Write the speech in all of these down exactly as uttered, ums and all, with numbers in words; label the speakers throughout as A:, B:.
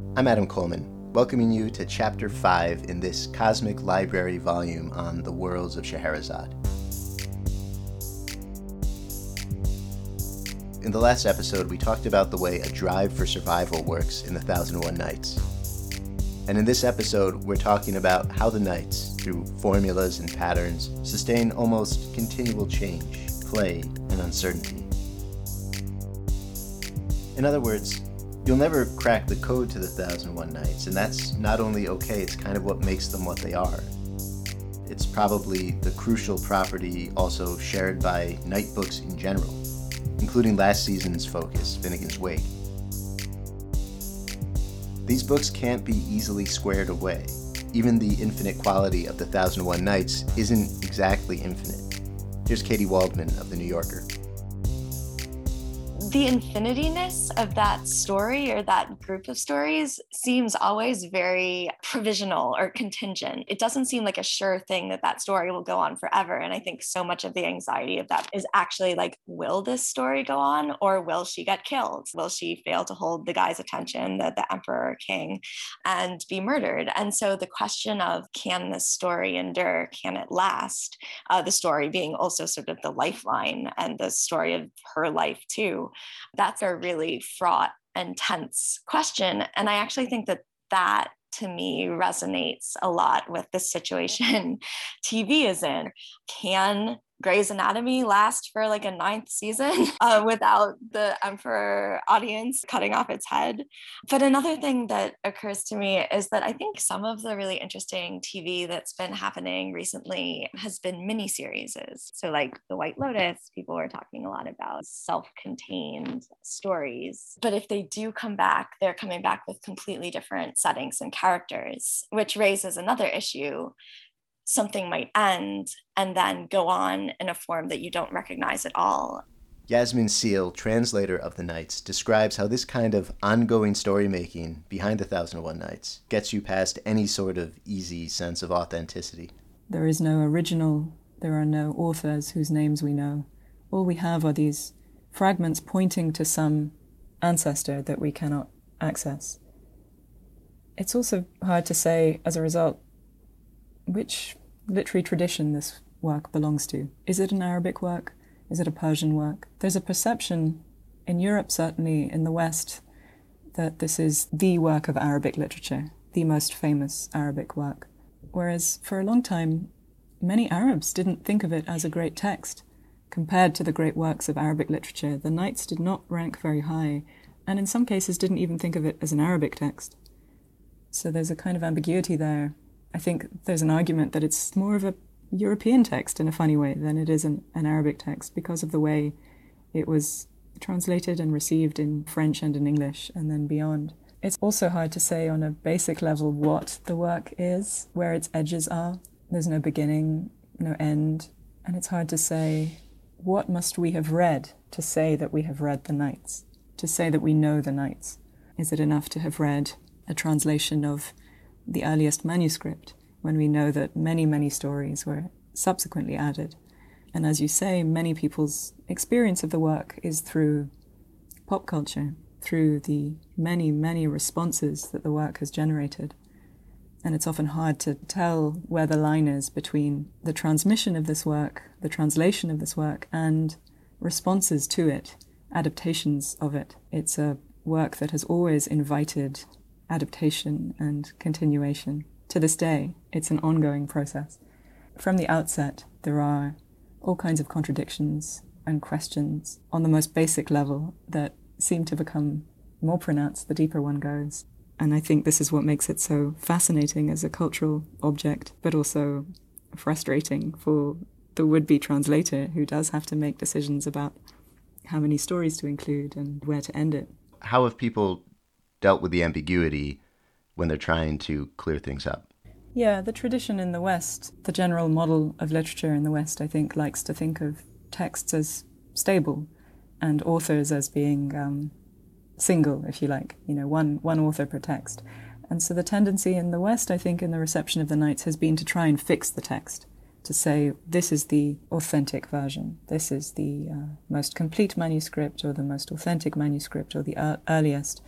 A: I'm Adam Coleman, welcoming you to Chapter five in this Cosmic Library volume on the worlds of Scheherazade. In the last episode, we talked about the way a drive for survival works in the Thousand and One Nights. And in this episode, we're talking about how the Nights, through formulas and patterns, sustain almost continual change, play, and uncertainty. In other words, you'll never crack the code to the Thousand and One Nights, and that's not only okay, it's kind of what makes them what they are. It's probably the crucial property also shared by night books in general, including last season's focus, Finnegan's Wake. These books can't be easily squared away. Even the infinite quality of the Thousand and One Nights isn't exactly infinite. Here's Katie Waldman of The New Yorker.
B: The infinityness of that story or that group of stories seems always very provisional or contingent. It doesn't seem like a sure thing that that story will go on forever. And I think so much of the anxiety of that is actually like, will this story go on or will she get killed? Will she fail to hold the guy's attention, the, the emperor or king, and be murdered? And so the question of, can this story endure? Can it last? Uh, the story being also sort of the lifeline and the story of her life too. That's a really fraught and tense question. And I actually think that that, to me, resonates a lot with the situation T V is in. Can Grey's Anatomy last for like a ninth season uh, without the Emperor audience cutting off its head? But another thing that occurs to me is that I think some of the really interesting T V that's been happening recently has been miniseries. So like The White Lotus, people are talking a lot about self-contained stories. But if they do come back, they're coming back with completely different settings and characters, which raises another issue. Something might end and then go on in a form that you don't recognize at all.
A: Yasmin Seal, translator of The Nights, describes how this kind of ongoing story-making behind the Thousand and One Nights gets you past any sort of easy sense of authenticity.
C: There is no original, there are no authors whose names we know. All we have are these fragments pointing to some ancestor that we cannot access. It's also hard to say, as a result, which literary tradition this work belongs to. Is it an Arabic work? Is it a Persian work? There's a perception in Europe, certainly in the West, that this is the work of Arabic literature, the most famous Arabic work. Whereas for a long time, many Arabs didn't think of it as a great text. Compared to the great works of Arabic literature, the Nights did not rank very high, and in some cases didn't even think of it as an Arabic text. So there's a kind of ambiguity there. I think there's an argument that it's more of a European text in a funny way than it is an, an Arabic text because of the way it was translated and received in French and in English and then beyond. It's also hard to say on a basic level what the work is, where its edges are. There's no beginning, no end, and it's hard to say what must we have read to say that we have read the Nights, to say that we know the Nights. Is it enough to have read a translation of the earliest manuscript, when we know that many, many stories were subsequently added? And as you say, many people's experience of the work is through pop culture, through the many, many responses that the work has generated. And it's often hard to tell where the line is between the transmission of this work, the translation of this work, and responses to it, adaptations of it. It's a work that has always invited adaptation and continuation. To this day, it's an ongoing process. From the outset, there are all kinds of contradictions and questions on the most basic level that seem to become more pronounced the deeper one goes. And I think this is what makes it so fascinating as a cultural object, but also frustrating for the would-be translator who does have to make decisions about how many stories to include and where to end it.
A: How have people dealt with the ambiguity when they're trying to clear things up?
C: Yeah, the tradition in the West, the general model of literature in the West, I think, likes to think of texts as stable and authors as being um, single, if you like, you know, one, one author per text. And so the tendency in the West, I think, in the reception of the Nights has been to try and fix the text, to say this is the authentic version, this is the uh, most complete manuscript or the most authentic manuscript or the er- earliest.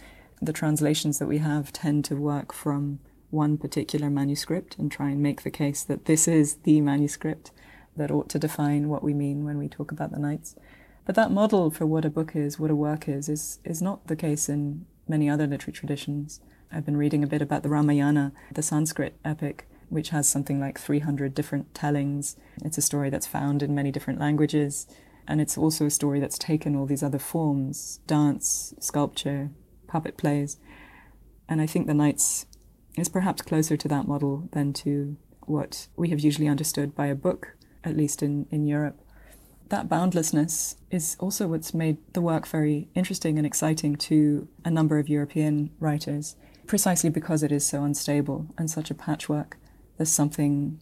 C: the translations that we have tend to work from one particular manuscript and try and make the case that this is the manuscript that ought to define what we mean when we talk about the Nights. But that model for what a book is, what a work is, is, is not the case in many other literary traditions. I've been reading a bit about the Ramayana, the Sanskrit epic, which has something like three hundred different tellings. It's a story that's found in many different languages, and it's also a story that's taken all these other forms, dance, sculpture, puppet plays. And I think the Nights is perhaps closer to that model than to what we have usually understood by a book, at least in, in Europe. That boundlessness is also what's made the work very interesting and exciting to a number of European writers, precisely because it is so unstable and such a patchwork. There's something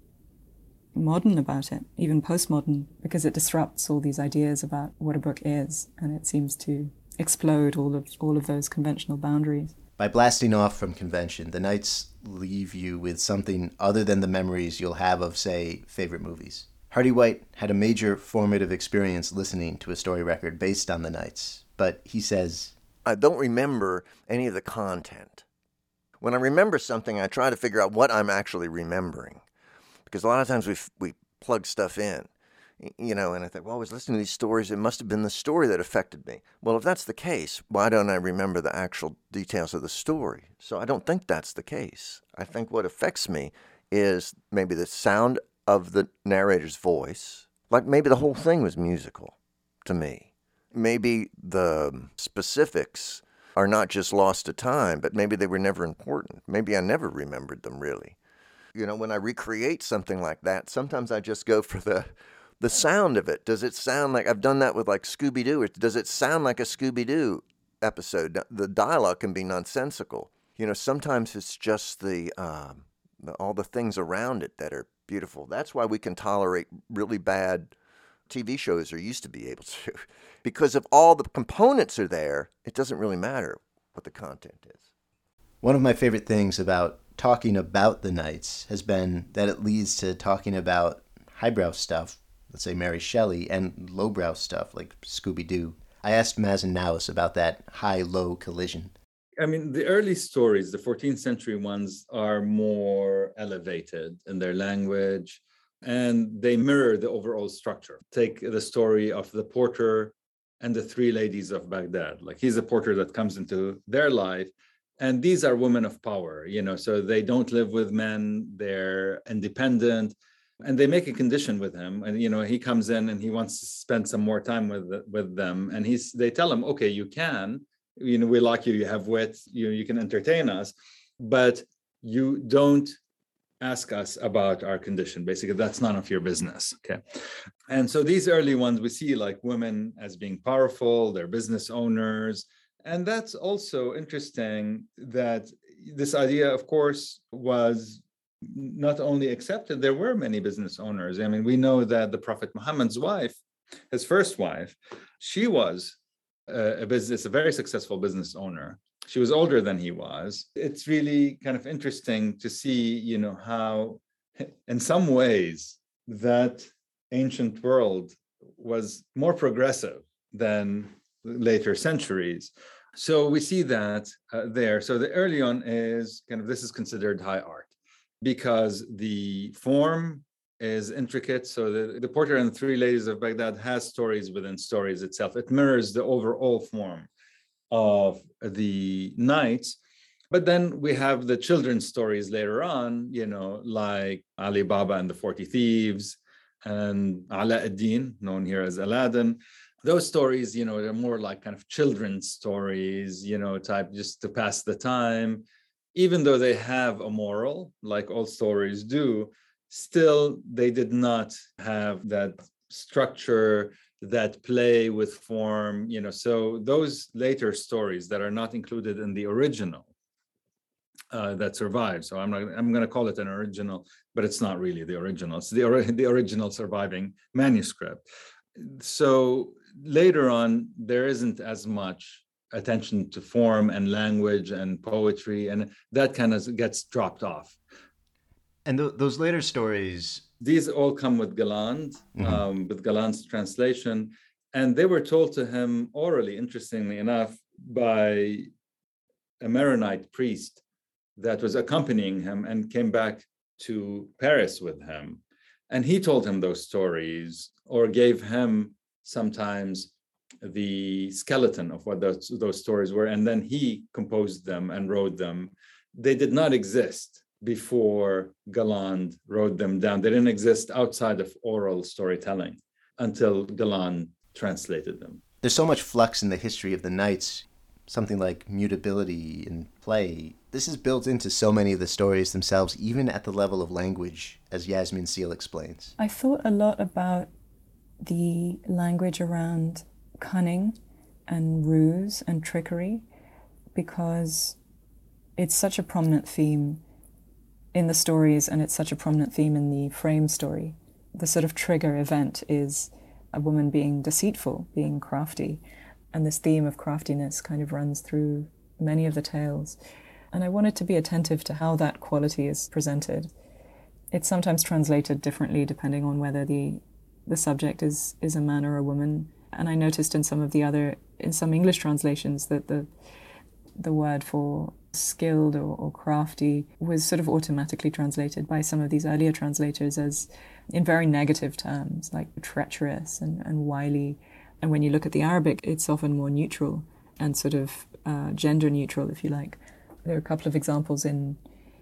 C: modern about it, even postmodern, because it disrupts all these ideas about what a book is, and it seems to explode all of all of those conventional boundaries.
A: By blasting off from convention, the Nights leave you with something other than the memories you'll have of, say, favorite movies. Hardy White had a major formative experience listening to a story record based on the Nights, but he says,
D: I don't remember any of the content. When I remember something, I try to figure out what I'm actually remembering. Because a lot of times we we plug stuff in, you know, and I think, well, I was listening to these stories. It must have been the story that affected me. Well, if that's the case, why don't I remember the actual details of the story? So I don't think that's the case. I think what affects me is maybe the sound of the narrator's voice. Like maybe the whole thing was musical to me. Maybe the specifics are not just lost to time, but maybe they were never important. Maybe I never remembered them really. You know, when I recreate something like that, sometimes I just go for the the sound of it. Does it sound like, I've done that with like Scooby-Doo, or does it sound like a Scooby-Doo episode? The dialogue can be nonsensical. You know, sometimes it's just the, um, the all the things around it that are beautiful. That's why we can tolerate really bad T V shows, or used to be able to. Because if all the components are there, it doesn't really matter what the content is.
A: One of my favorite things about talking about the Nights has been that it leads to talking about highbrow stuff, let's say Mary Shelley, and lowbrow stuff like Scooby-Doo. I asked Mazen Nawis about that high-low collision.
E: I mean, the early stories, the fourteenth century ones, are more elevated in their language, and they mirror the overall structure. Take the story of the porter and the three ladies of Baghdad. Like, he's a porter that comes into their life, and these are women of power, you know, so they don't live with men, they're independent, and they make a condition with him. And, you know, he comes in and he wants to spend some more time with with them. And he's they tell him, okay, you can, you know, we like you, you have wit, you, you can entertain us, but you don't ask us about our condition. Basically, that's none of your business, okay? And so these early ones, we see like women as being powerful, they're business owners. And that's also interesting that this idea, of course, was not only accepted, there were many business owners. I mean, we know that the Prophet Muhammad's wife, his first wife, she was a, a business, a very successful business owner. She was older than he was. It's really kind of interesting to see, you know, how in some ways that ancient world was more progressive than later centuries. So we see that uh, there. So the early on is kind of, this is considered high art because the form is intricate. So the, the Porter and the Three Ladies of Baghdad has stories within stories itself. It mirrors the overall form of the Nights. But then we have the children's stories later on, you know, like Ali Baba and the forty Thieves and Ala ad-Din, known here as Aladdin. Those stories, you know, they're more like kind of children's stories, you know, type just to pass the time. Even though they have a moral, like all stories do, still they did not have that structure, that play with form, you know. So those later stories that are not included in the original uh, that survive. So I'm not, I'm going to call it an original, but it's not really the original. It's the, or, the original surviving manuscript. So later on, there isn't as much attention to form and language and poetry, and that kind of gets dropped off.
A: And th- those later stories...
E: These all come with Galland, mm-hmm. um, with Galland's translation, and they were told to him orally, interestingly enough, by a Maronite priest that was accompanying him and came back to Paris with him. And he told him those stories, or gave him sometimes the skeleton of what those, those stories were. And then he composed them and wrote them. They did not exist before Galland wrote them down. They didn't exist outside of oral storytelling until Galland translated them.
A: There's so much flux in the history of the Nights, something like mutability in play. This is built into so many of the stories themselves, even at the level of language, as Yasmin Seal explains.
C: I thought a lot about the language around cunning and ruse and trickery, because it's such a prominent theme in the stories, and it's such a prominent theme in the frame story. The sort of trigger event is a woman being deceitful, being crafty, and this theme of craftiness kind of runs through many of the tales. And I wanted to be attentive to how that quality is presented. It's sometimes translated differently depending on whether the the subject is, is a man or a woman. And I noticed in some of the other, in some English translations, that the the word for skilled or, or crafty was sort of automatically translated by some of these earlier translators as in very negative terms, like treacherous and, and wily. And when you look at the Arabic, it's often more neutral and sort of uh, gender neutral, if you like. There are a couple of examples in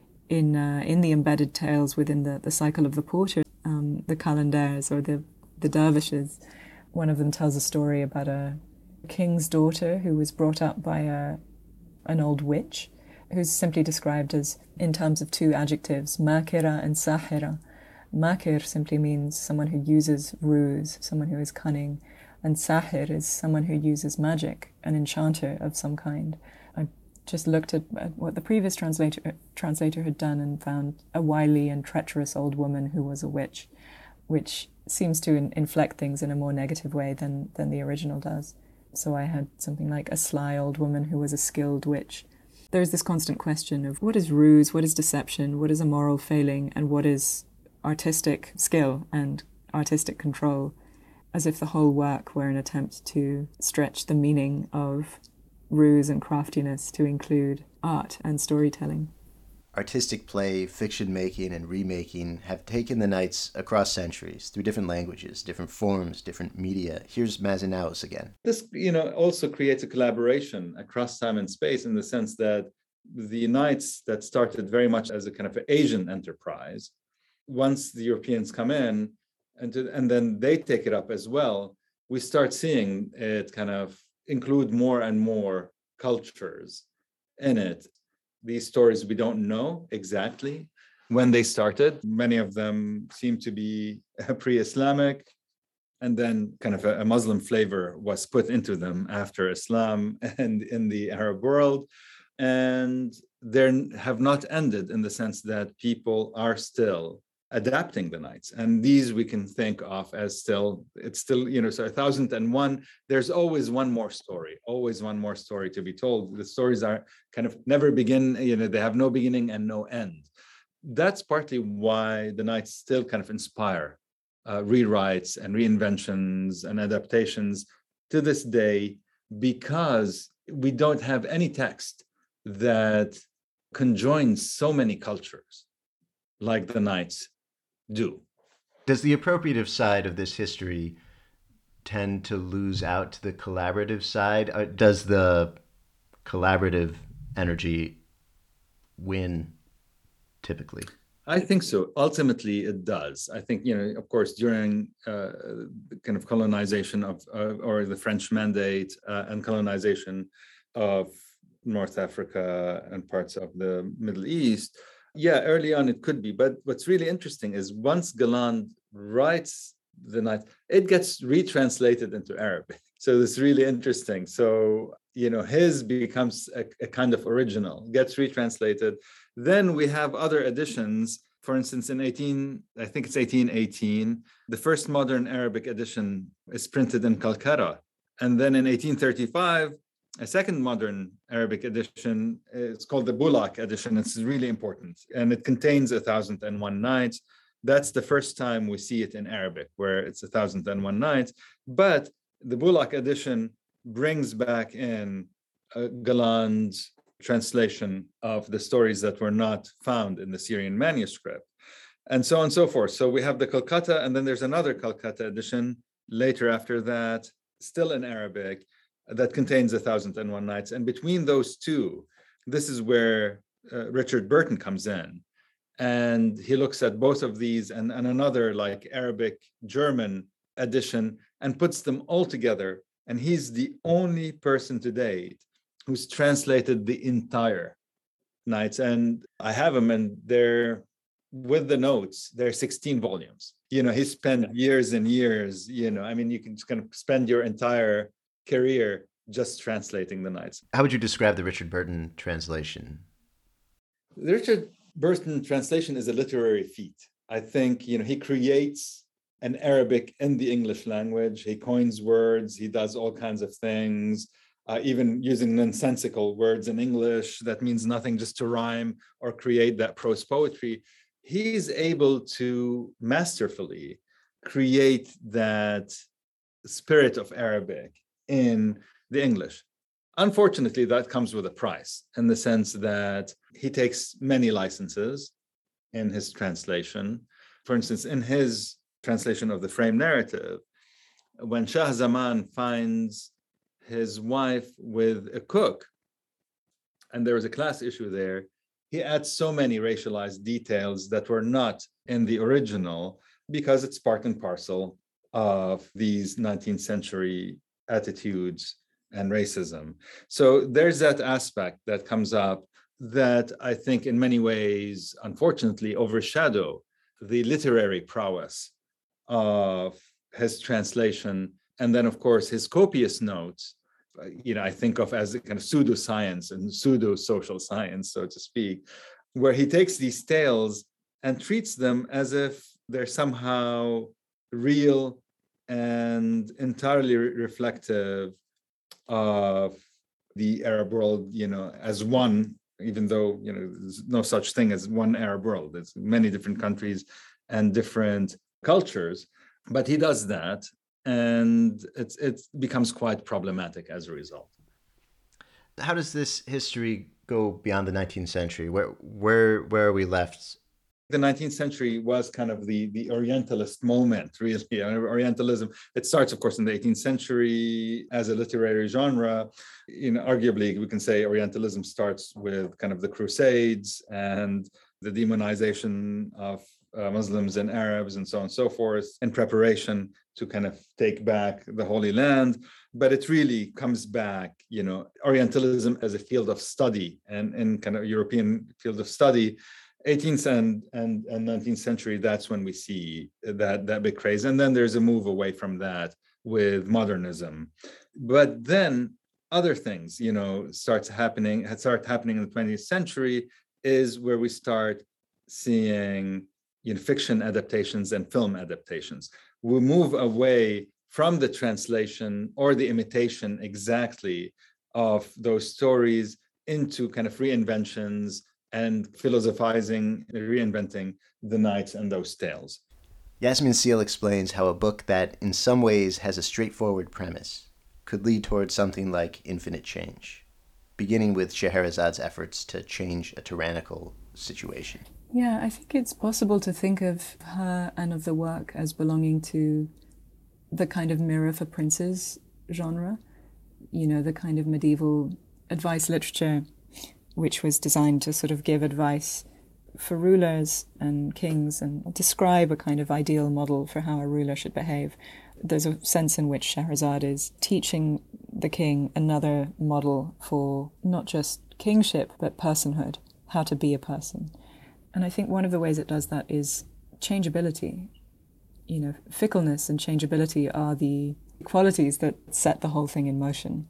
C: in uh, in the embedded tales within the, the cycle of the Porter, um, the Calendars or the, the dervishes. One of them tells a story about a king's daughter who was brought up by a an old witch, who's simply described as, in terms of two adjectives, makira and sahira. Makir simply means someone who uses ruse, someone who is cunning, and sahir is someone who uses magic, an enchanter of some kind. I just looked at, at what the previous translator translator had done and found a wily and treacherous old woman who was a witch, which seems to in, inflect things in a more negative way than, than the original does. So I had something like a sly old woman who was a skilled witch. There's this constant question of what is ruse, what is deception, what is a moral failing, and what is artistic skill and artistic control, as if the whole work were an attempt to stretch the meaning of ruse and craftiness to include art and storytelling.
A: Artistic play, fiction making, and remaking have taken the Nights across centuries through different languages, different forms, different media. Here's Mazen Naous again.
E: This, you know, also creates a collaboration across time and space in the sense that the Nights that started very much as a kind of an Asian enterprise, once the Europeans come in and, to, and then they take it up as well, we start seeing it kind of include more and more cultures in it. These stories, we don't know exactly when they started. Many of them seem to be pre-Islamic, and then kind of a, a Muslim flavor was put into them after Islam and in the Arab world. And they have not ended in the sense that people are still adapting the Nights. And these we can think of as still, it's still, you know, so a thousand and one, there's always one more story, always one more story to be told. The stories are kind of never begin, you know, they have no beginning and no end. That's partly why the Nights still kind of inspire uh, rewrites and reinventions and adaptations to this day, because we don't have any text that conjoins so many cultures like the Nights do.
A: Does the appropriative side of this history tend to lose out to the collaborative side? Uh, does the collaborative energy win typically?
E: I think so. Ultimately, it does. I think, you know, of course, during uh, the kind of colonization of, uh, or the French Mandate uh, and colonization of North Africa and parts of the Middle East, yeah, early on it could be. But what's really interesting is once Galland writes the Night, it gets retranslated into Arabic. So it's really interesting. So, you know, his becomes a, a kind of original, gets retranslated. Then we have other editions. For instance, in eighteen, I think it's eighteen eighteen, the first modern Arabic edition is printed in Calcutta. And then in eighteen thirty-five, a second modern Arabic edition, it's called the Bulaq edition. It's really important. And it contains a thousand and one nights. That's the first time we see it in Arabic, where it's a thousand and one nights. But the Bulaq edition brings back in uh, Galland's translation of the stories that were not found in the Syrian manuscript, and so on and so forth. So we have the Calcutta, and then there's another Calcutta edition later after that, still in Arabic, that contains A Thousand and One Nights. And between those two, this is where uh, Richard Burton comes in. And he looks at both of these and, and another like Arabic German edition and puts them all together. And he's the only person to date who's translated the entire Nights. And I have them, and they're with the notes, they're sixteen volumes. You know, he spent years and years, you know, I mean, you can just kind of spend your entire career just translating the Nights.
A: How would you describe the Richard Burton translation?
E: The Richard Burton translation is a literary feat. I think, you know, he creates an Arabic in the English language. He coins words. He does all kinds of things, uh, even using nonsensical words in English that means nothing, just to rhyme or create that prose poetry. He's able to masterfully create that spirit of Arabic in the English. Unfortunately, that comes with a price, in the sense that he takes many licenses in his translation. For instance, in his translation of the Frame Narrative, when Shah Zaman finds his wife with a cook, and there was a class issue there, he adds so many racialized details that were not in the original, because it's part and parcel of these nineteenth century attitudes and racism. So there's that aspect that comes up that I think in many ways, unfortunately, overshadow the literary prowess of his translation. And then, of course, his copious notes, you know, I think of as a kind of pseudoscience and pseudo-social science, so to speak, where he takes these tales and treats them as if they're somehow real and entirely re- reflective of the Arab world, you know, as one, even though, you know, there's no such thing as one Arab world. There's many different countries and different cultures, but he does that, and it's it becomes quite problematic as a result.
A: How does this history go beyond the nineteenth century? Where where where are we left?
E: The nineteenth century was kind of the, the Orientalist moment, really. Orientalism, it starts, of course, in the eighteenth century as a literary genre. You know, arguably, we can say Orientalism starts with kind of the Crusades and the demonization of uh, Muslims and Arabs and so on and so forth, in preparation to kind of take back the Holy Land. But it really comes back, you know, Orientalism as a field of study and in kind of European field of study. eighteenth and, and, and nineteenth century, that's when we see that, that big craze. And then there's a move away from that with modernism. But then other things, you know, starts happening, had started happening in the twentieth century, is where we start seeing, you know, fiction adaptations and film adaptations. We move away from the translation or the imitation exactly of those stories into kind of reinventions and philosophizing, reinventing the Nights and those tales.
A: Yasmin Seal explains how a book that in some ways has a straightforward premise could lead towards something like infinite change, beginning with Scheherazad's efforts to change a tyrannical situation.
C: Yeah, I think it's possible to think of her and of the work as belonging to the kind of Mirror for Princes genre, you know, the kind of medieval advice literature which was designed to sort of give advice for rulers and kings and describe a kind of ideal model for how a ruler should behave. There's a sense in which Scheherazade is teaching the king another model for not just kingship, but personhood, how to be a person. And I think one of the ways it does that is changeability. You know, fickleness and changeability are the qualities that set the whole thing in motion.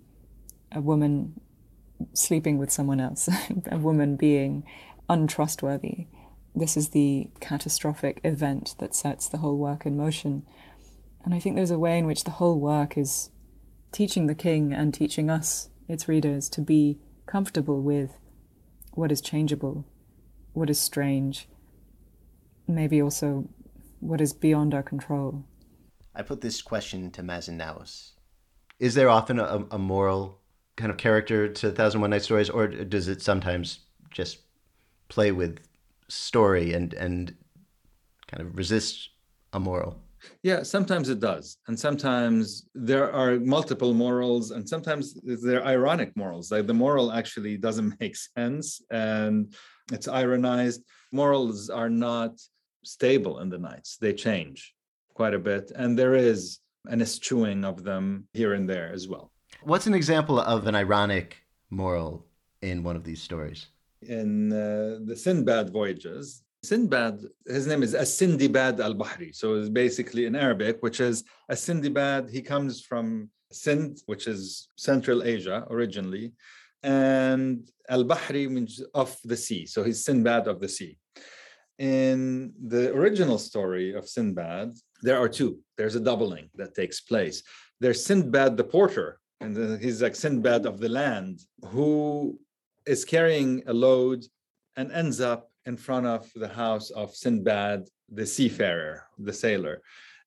C: A woman sleeping with someone else, a woman being untrustworthy. This is the catastrophic event that sets the whole work in motion. And I think there's a way in which the whole work is teaching the king and teaching us, its readers, to be comfortable with what is changeable, what is strange, maybe also what is beyond our control.
A: I put this question to Mazen Naous. Is there often a, a moral kind of character to Thousand One Night Stories, or does it sometimes just play with story and and kind of resist a moral?
E: Yeah, sometimes it does. And sometimes there are multiple morals, and sometimes they're ironic morals. Like the moral actually doesn't make sense and it's ironized. Morals are not stable in the Nights. They change quite a bit. And there is an eschewing of them here and there as well.
A: What's an example of an ironic moral in one of these stories?
E: In uh, the Sinbad voyages, Sinbad, his name is As-Sindibad al-Bahri. So it's basically in Arabic, which is As-Sindibad. He comes from Sind, which is Central Asia originally, and al-Bahri means of the sea. So he's Sinbad of the sea. In the original story of Sinbad, there are two. There's a doubling that takes place. There's Sinbad the porter, and then he's like Sinbad of the land, who is carrying a load and ends up in front of the house of Sinbad, the seafarer, the sailor.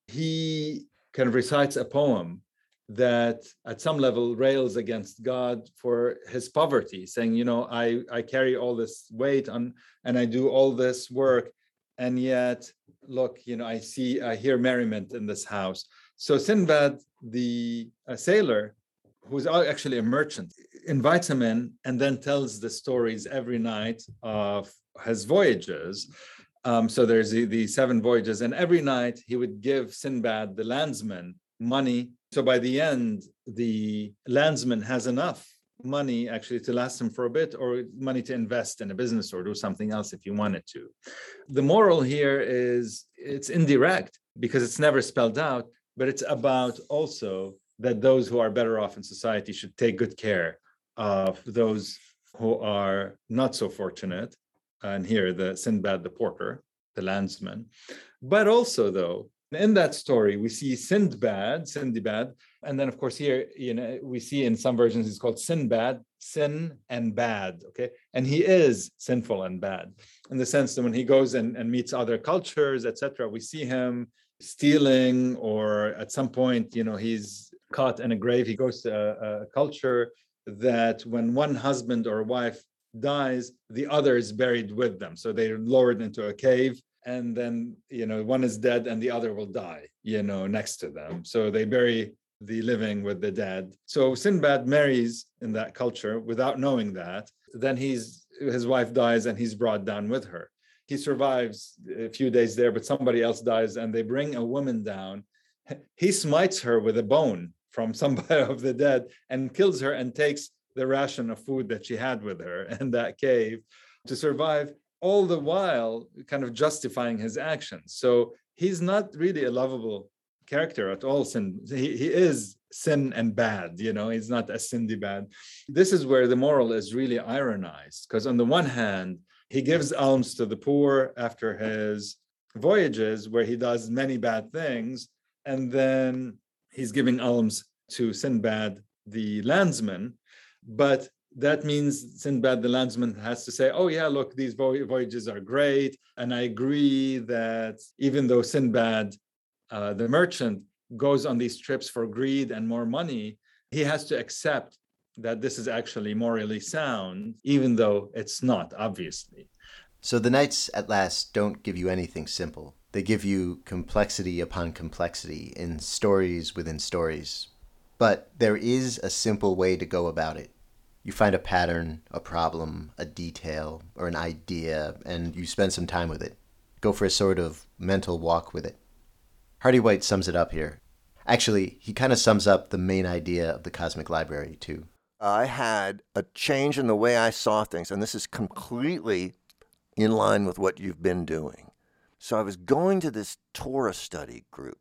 E: He kind of recites a poem that at some level rails against God for his poverty, saying, you know, I, I carry all this weight on and I do all this work. And yet, look, you know, I see, I hear merriment in this house. So Sinbad, the uh, sailor, who's actually a merchant, invites him in and then tells the stories every night of his voyages. Um, so there's the, the seven voyages, and every night he would give Sinbad, the landsman, money. So by the end, the landsman has enough money actually to last him for a bit, or money to invest in a business or do something else if you wanted to. The moral here is it's indirect because it's never spelled out, but it's about also that those who are better off in society should take good care of those who are not so fortunate. And here, the Sinbad, the porter, the landsman. But also, though, in that story, we see Sindbad, Sindibad, and then, of course, here, you know, we see in some versions he's called Sinbad, sin and bad, okay? And he is sinful and bad in the sense that when he goes and, and meets other cultures, et cetera, we see him stealing, or at some point, you know, he's caught in a grave. He goes to a, a culture that when one husband or wife dies, the other is buried with them. So they're lowered into a cave, and then, you know, one is dead and the other will die, you know, next to them. So they bury the living with the dead. So Sinbad marries in that culture without knowing that. Then he's his wife dies and he's brought down with her. He survives a few days there, but somebody else dies and they bring a woman down. He smites her with a bone from somebody of the dead and kills her and takes the ration of food that she had with her in that cave to survive, all the while kind of justifying his actions. So he's not really a lovable character at all. Sin, he, he is sin and bad, you know, he's not a Sindibad. This is where the moral is really ironized, because on the one hand, he gives alms to the poor after his voyages where he does many bad things, and then he's giving alms to Sinbad, the landsman. But that means Sinbad, the landsman, has to say, oh, yeah, look, these voyages are great. And I agree that even though Sinbad, uh, the merchant, goes on these trips for greed and more money, he has to accept that this is actually morally sound, even though it's not, obviously.
A: So the Nights at last don't give you anything simple. They give you complexity upon complexity in stories within stories. But there is a simple way to go about it. You find a pattern, a problem, a detail, or an idea, and you spend some time with it. Go for a sort of mental walk with it. Hardy-White sums it up here. Actually, he kind of sums up the main idea of the Cosmic Library, too.
D: I had a change in the way I saw things, and this is completely in line with what you've been doing. So I was going to this Torah study group.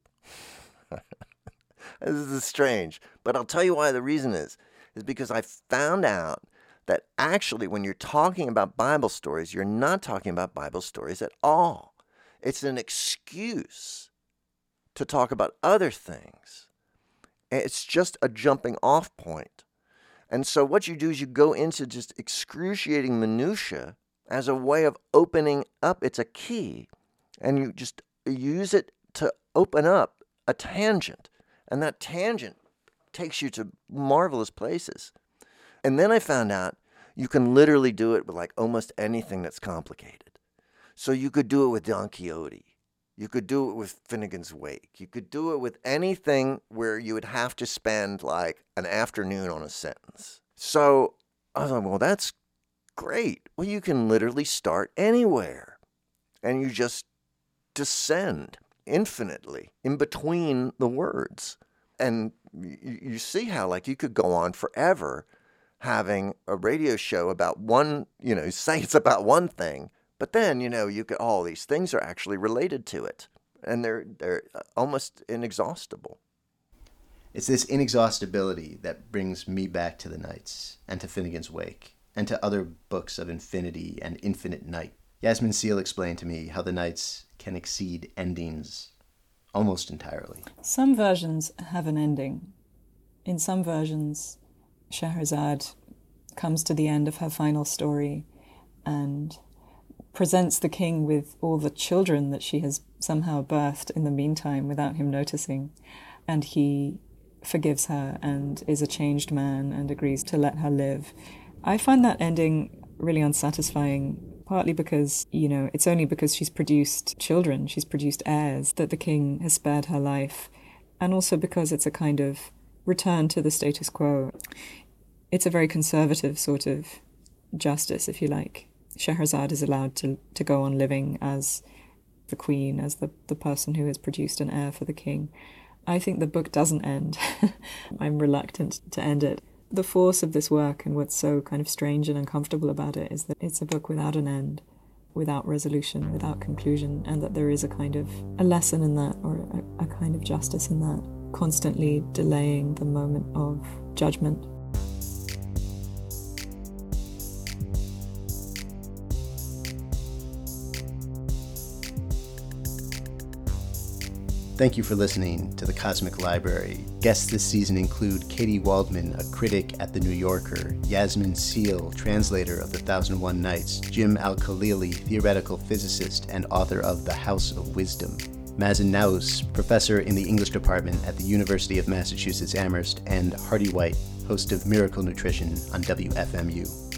D: This is strange, but I'll tell you why. The reason is, is because I found out that actually when you're talking about Bible stories, you're not talking about Bible stories at all. It's an excuse to talk about other things. It's just a jumping off point. And so what you do is you go into just excruciating minutia as a way of opening up. It's a key, and you just use it to open up a tangent. And that tangent takes you to marvelous places. And then I found out you can literally do it with like almost anything that's complicated. So you could do it with Don Quixote. You could do it with Finnegan's Wake. You could do it with anything where you would have to spend like an afternoon on a sentence. So I was like, well, that's great. Well, you can literally start anywhere. And you just descend infinitely in between the words. And you, you see how like you could go on forever having a radio show about one, you know, say it's about one thing, but then, you know, you get all these things are actually related to it, and they're they're almost inexhaustible.
A: It's this inexhaustibility that brings me back to the Nights and to Finnegan's Wake and to other books of infinity and infinite night. Yasmin Seal explained to me how the Nights can exceed endings almost entirely.
C: Some versions have an ending. In some versions, Scheherazade comes to the end of her final story and presents the king with all the children that she has somehow birthed in the meantime without him noticing, and he forgives her and is a changed man and agrees to let her live. I find that ending really unsatisfying, partly because, you know, it's only because she's produced children, she's produced heirs, that the king has spared her life, and also because it's a kind of return to the status quo. It's a very conservative sort of justice, if you like. Scheherazade is allowed to, to go on living as the queen, as the, the person who has produced an heir for the king. I think the book doesn't end. I'm reluctant to end it. The force of this work and what's so kind of strange and uncomfortable about it is that it's a book without an end, without resolution, without conclusion, and that there is a kind of a lesson in that, or a, a kind of justice in that, constantly delaying the moment of judgment.
A: Thank you for listening to The Cosmic Library. Guests this season include Katie Waldman, a critic at The New Yorker, Yasmin Seal, translator of The Thousand and One Nights, Jim Al-Khalili, theoretical physicist and author of The House of Wisdom, Mazen Naous, professor in the English department at the University of Massachusetts Amherst, and Hardy White, host of Miracle Nutrition on W F M U.